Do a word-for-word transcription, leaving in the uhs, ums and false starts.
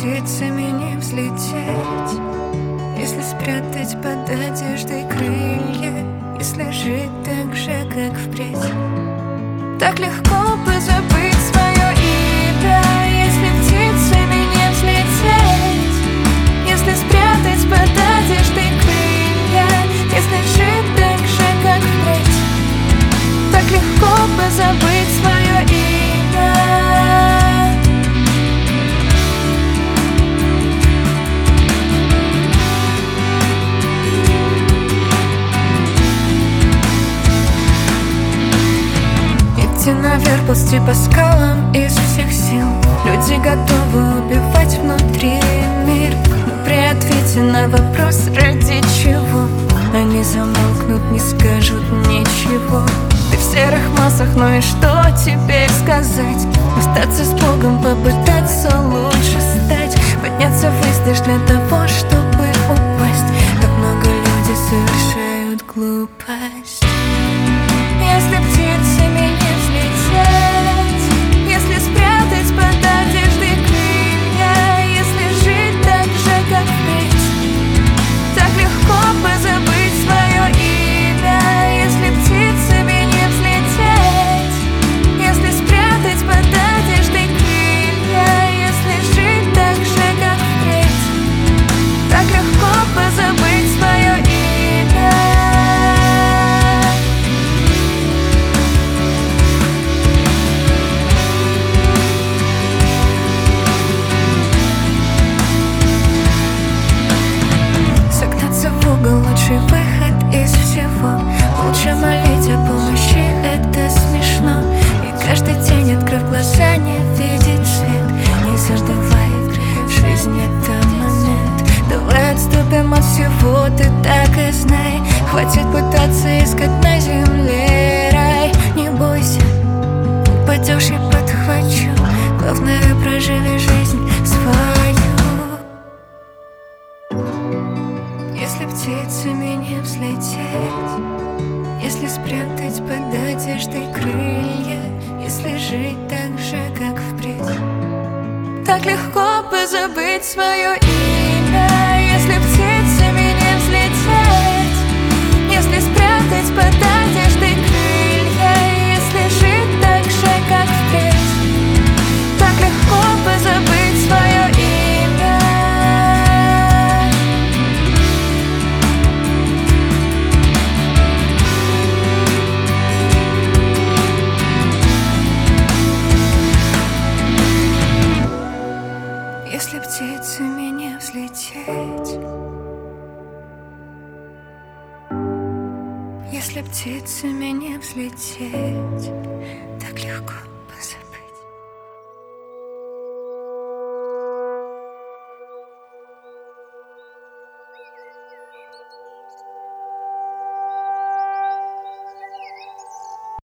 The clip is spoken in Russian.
птицами не взлететь, если спрятать под одеждой крылья, если жить так же, как впредь. Так легко позабыть свое имя, если птицами не взлететь, если спрятать под одеждой крылья, если жить так же, как впредь. Так легко позабыть свое имя. Идти наверх, ползти по скалам из всех сил. Люди готовы убивать внутри мир, но при ответе на вопрос ради чего они замолкнут, не скажут ничего. Ты в серых массах, ну и что теперь сказать? Остаться с Богом, попытаться лучше стать, подняться ввысь лишь для того, чтобы упасть. Так много людей совершают глупость. Если птицами не взлететь, если спрятать под одеждой крылья, если жить так же, как впредь, так легко позабыть свое имя. Если птицами не взлететь, если спрятать под одеждой крылья, если жить так же, как впредь, так легко позабыть свое имя. Лучший выход из всего. Молча молить о помощи — это смешно. И каждый день, открыв глаза, не видеть свет, не заждавает жизнь — это момент. Давай отступим от всего, ты так и знай. Хватит пытаться искать на земле рай. Не бойся, упадешь, я подхвачу. Главное, проживи жизнь свою. Если птицами не взлететь, если спрятать под одеждой крылья, если жить так же, как впредь, так легко позабыть свое имя. Если птицами не взлететь, если спрятать под одеждой крылья, если жить так же, как впредь, так легко позабыть свое имя. Если птицами не взлететь, если птицами не взлететь, так легко